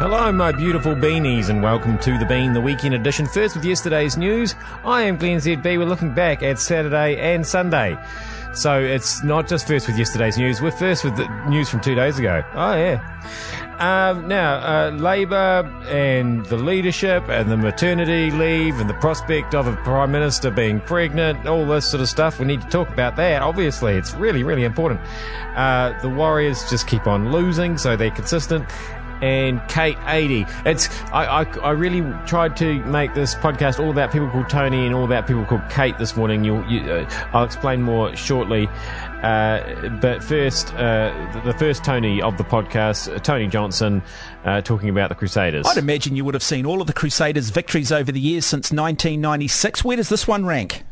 Hello, my beautiful beanies, and welcome to The Bean, the weekend edition. First with yesterday's news. I am Glenn ZB. We're looking back at Saturday and Sunday. So it's not just first with yesterday's news. We're first with the news from 2 days ago. Oh, yeah. Now, Labour and the leadership and the maternity leave and the prospect of a Prime Minister being pregnant, all this sort of stuff. We need to talk about that. Obviously, it's really, really important. The Warriors just keep on losing, so they're consistent. And Kate 80. I really tried to make this podcast all about people called Tony and all about people called Kate this morning. I'll explain more shortly. But first, the first Tony of the podcast, Tony Johnson, talking about the Crusaders. I'd imagine you would have seen all of the Crusaders' victories over the years since 1996. Where does this one rank?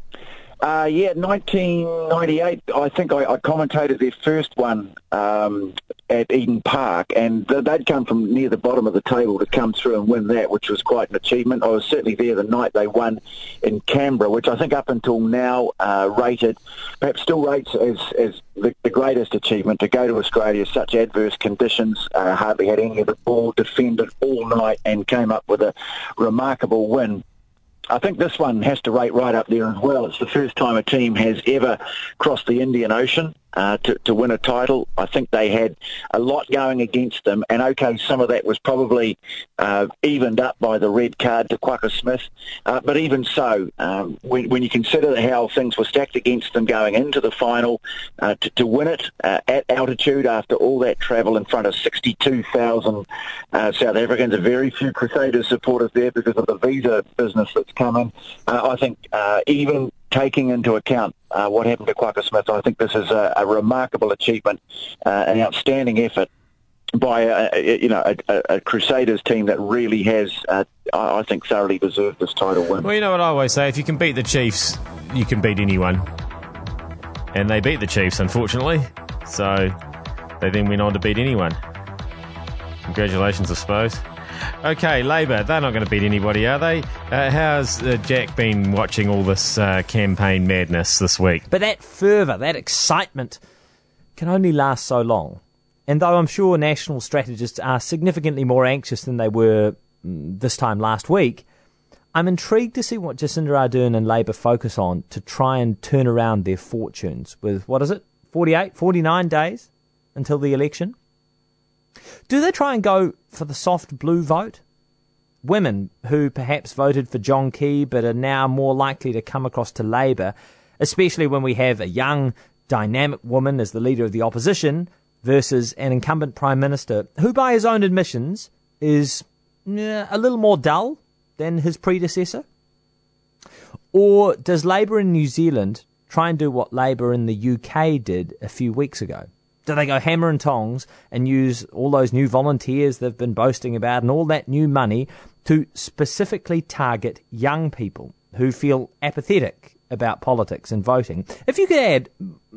1998, I think I commentated their first one at Eden Park, and they'd come from near the bottom of the table to come through and win that, which was quite an achievement. I was certainly there the night they won in Canberra, which I think up until now perhaps still rates as the greatest achievement, to go to Australia, such adverse conditions, hardly had any of the ball, defended all night and came up with a remarkable win. I think this one has to rate right up there as well. It's the first time a team has ever crossed the Indian Ocean to win a title. I think they had a lot going against them, and okay, some of that was probably evened up by the red card to Quacca Smith, but even so, when you consider how things were stacked against them going into the final, to win it at altitude after all that travel in front of 62,000 South Africans, a very few Crusaders supporters there because of the visa business that's come in, I think even taking into account what happened to Quacca Smith, I think this is a remarkable achievement, an outstanding effort by a Crusaders team that really has, I think, thoroughly deserved this title win. Well, you know what I always say, if you can beat the Chiefs, you can beat anyone. And they beat the Chiefs, unfortunately. So they then went on to beat anyone. Congratulations, I suppose. Okay, Labour, they're not going to beat anybody, are they? How's Jack been watching all this campaign madness this week? But that fervour, that excitement can only last so long. And though I'm sure national strategists are significantly more anxious than they were this time last week, I'm intrigued to see what Jacinda Ardern and Labour focus on to try and turn around their fortunes with, 49 days until the election? Do they try and go for the soft blue vote? Women who perhaps voted for John Key but are now more likely to come across to Labour, especially when we have a young, dynamic woman as the leader of the opposition versus an incumbent Prime Minister who, by his own admissions, is a little more dull than his predecessor? Or does Labour in New Zealand try and do what Labour in the UK did a few weeks ago? Do they go hammer and tongs and use all those new volunteers they've been boasting about and all that new money to specifically target young people who feel apathetic about politics and voting? If you could add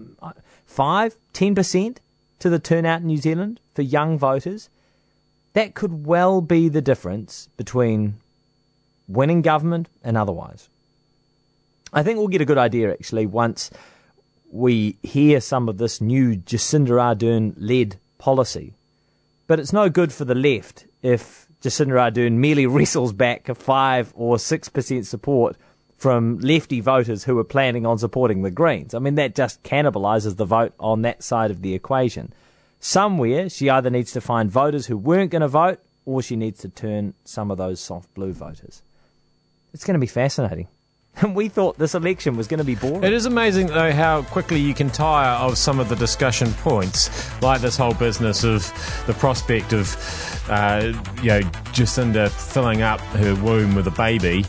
5-10% to the turnout in New Zealand for young voters, that could well be the difference between winning government and otherwise. I think we'll get a good idea, actually, once we hear some of this new Jacinda Ardern-led policy. But it's no good for the left if Jacinda Ardern merely wrestles back a 5 or 6% support from lefty voters who are planning on supporting the Greens. I mean, that just cannibalises the vote on that side of the equation. Somewhere, she either needs to find voters who weren't going to vote, or she needs to turn some of those soft blue voters. It's going to be fascinating. And we thought this election was going to be boring. It is amazing, though, how quickly you can tire of some of the discussion points, like this whole business of the prospect of, Jacinda filling up her womb with a baby.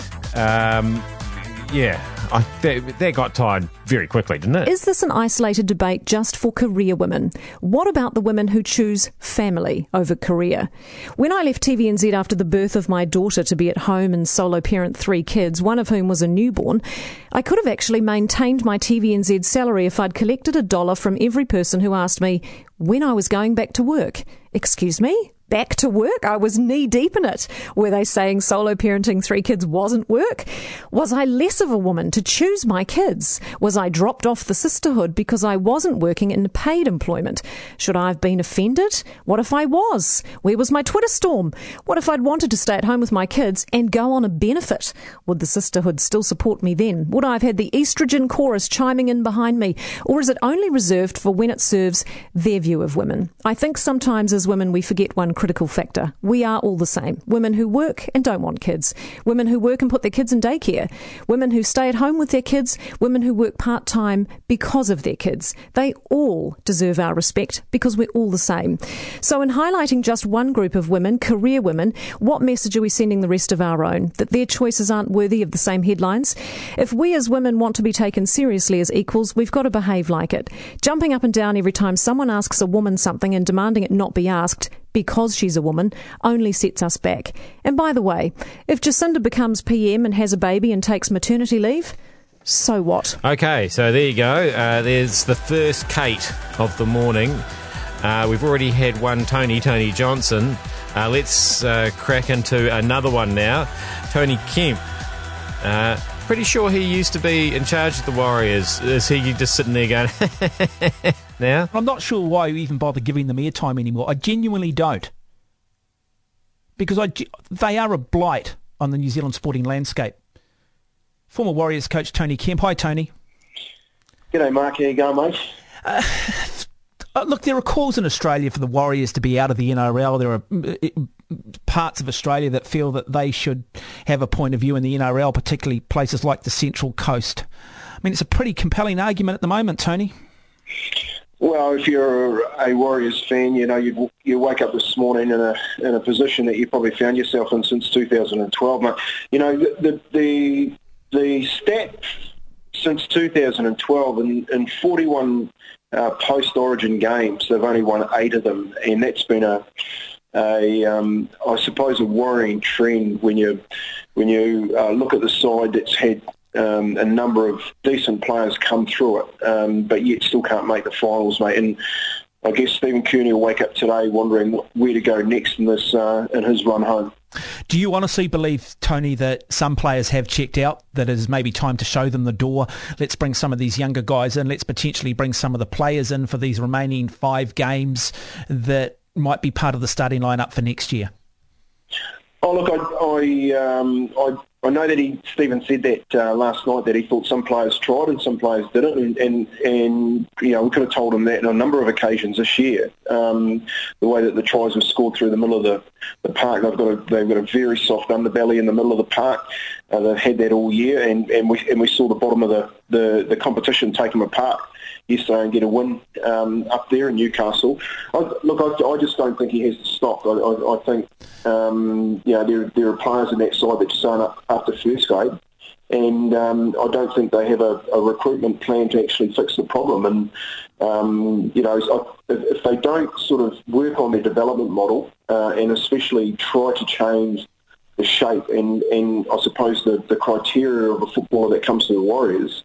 That got tired very quickly, didn't it? Is this an isolated debate just for career women? What about the women who choose family over career? When I left TVNZ after the birth of my daughter to be at home and solo parent 3 kids, one of whom was a newborn, I could have actually maintained my TVNZ salary if I'd collected $1 from every person who asked me when I was going back to work. Excuse me? back to work? I was knee-deep in it. Were they saying solo parenting 3 kids wasn't work? Was I less of a woman to choose my kids? Was I dropped off the sisterhood because I wasn't working in paid employment? Should I have been offended? What if I was? Where was my Twitter storm? What if I'd wanted to stay at home with my kids and go on a benefit? Would the sisterhood still support me then? Would I have had the estrogen chorus chiming in behind me? Or is it only reserved for when it serves their view of women? I think sometimes as women we forget one critical factor. We are all the same. Women who work and don't want kids. Women who work and put their kids in daycare. Women who stay at home with their kids. Women who work part-time because of their kids. They all deserve our respect because we're all the same. So in highlighting just one group of women, career women, what message are we sending the rest of our own? That their choices aren't worthy of the same headlines? If we as women want to be taken seriously as equals, we've got to behave like it. Jumping up and down every time someone asks a woman something and demanding it not be asked because she's a woman only sets us back. And by the way, if Jacinda becomes PM and has a baby and takes maternity leave, so what? Okay, so there you go. There's the first Kate of the morning. We've already had one Tony Johnson. Let's crack into another one now. Tony Kemp. Pretty sure he used to be in charge of the Warriors. Is he just sitting there going, now? I'm not sure why you even bother giving them airtime anymore. I genuinely don't. Because they are a blight on the New Zealand sporting landscape. Former Warriors coach Tony Kemp. Hi, Tony. G'day, Mark. How you going, mate? Look, there are calls in Australia for the Warriors to be out of the NRL. There are parts of Australia that feel that they should have a point of view in the NRL, particularly places like the Central Coast. I mean, it's a pretty compelling argument at the moment, Tony. Well, if you're a Warriors fan, you know you wake up this morning in a position that you probably found yourself in since 2012. You know the stat since 2012 in 41 post-Origin games, they've only won 8 of them, and that's been I suppose a worrying trend when you look at the side that's had a number of decent players come through it, but yet still can't make the finals, mate. And I guess Stephen Kearney will wake up today wondering where to go next in his run home. Do you honestly believe, Tony, that some players have checked out, that it is maybe time to show them the door? Let's bring some of these younger guys in. Let's potentially bring some of the players in for these remaining 5 games that might be part of the starting lineup for next year. Oh, look, I know that Stephen said that last night, that he thought some players tried and some players didn't, and you know, we could have told him that on a number of occasions this year. The way that the tries were scored through the middle of the park, they've got a very soft underbelly in the middle of the park. They've had that all year, and we saw the bottom of the competition take them apart yesterday and get a win up there in Newcastle. I just don't think he has the stock. I think there are players in that side that just aren't up after first grade, and I don't think they have a recruitment plan to actually fix the problem. And if they don't sort of work on their development model and especially try to change the shape and I suppose the criteria of a footballer that comes to the Warriors,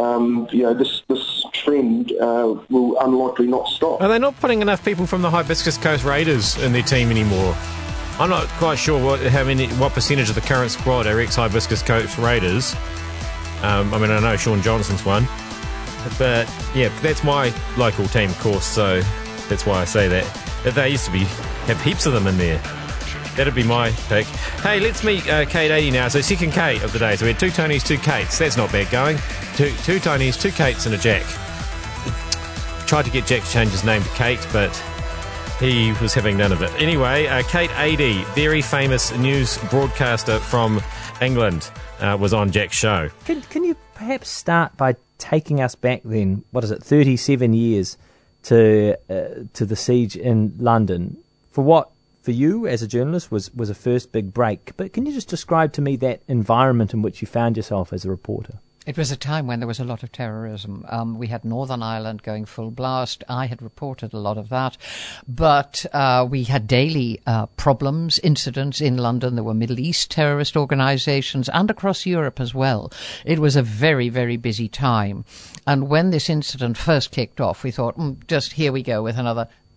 this trend will unlikely not stop. Are they not putting enough people from the Hibiscus Coast Raiders in their team anymore? I'm not quite sure what percentage of the current squad are ex-Hibiscus Coast Raiders. I know Sean Johnson's one. But, yeah, that's my local team, of course, so that's why I say that. They used to have heaps of them in there. That'd be my pick. Hey, let's meet Kate 80 now. So second Kate of the day. So we had 2 Tonys, 2 Kates. That's not bad going. Two Tonys, 2 Kates and a Jack. Tried to get Jack to change his name to Kate, but he was having none of it. Anyway, Kate 80, very famous news broadcaster from England, was on Jack's show. Can you perhaps start by taking us back then, 37 years to the siege in London, for what, for you as a journalist, was a first big break. But can you just describe to me that environment in which you found yourself as a reporter? It was a time when there was a lot of terrorism. We had Northern Ireland going full blast. I had reported a lot of that. But we had daily problems, incidents in London. There were Middle East terrorist organizations and across Europe as well. It was a very, very busy time. And when this incident first kicked off, we thought, just here we go with another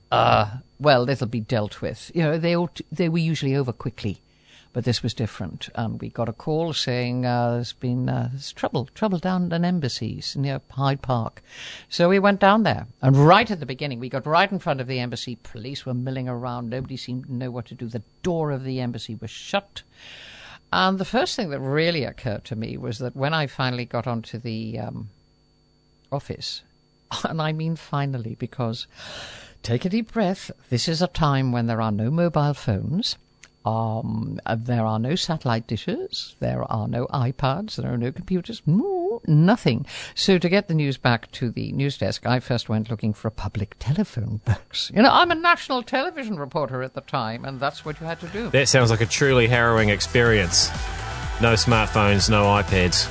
well, it'll be dealt with. You know, they were usually over quickly. But this was different. We got a call saying there's trouble down at embassies near Hyde Park. So we went down there. And right at the beginning, we got right in front of the embassy. Police were milling around. Nobody seemed to know what to do. The door of the embassy was shut. And the first thing that really occurred to me was that when I finally got onto the office, and I mean finally, because take a deep breath, this is a time when there are no mobile phones. There are no satellite dishes, there are no iPads, there are no computers, nothing. So to get the news back to the news desk, I first went looking for a public telephone box. You know, I'm a national television reporter at the time, and that's what you had to do. That sounds like a truly harrowing experience. No smartphones, no iPads.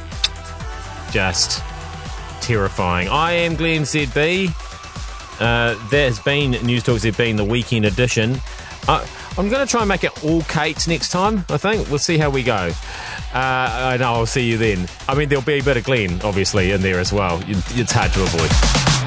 Just terrifying. I am Glenn ZB. That has been News Talk ZB in the weekend edition. I'm going to try and make it all Kate next time, I think. We'll see how we go. I know, I'll see you then. I mean, there'll be a bit of Glenn, obviously, in there as well. It's hard to avoid.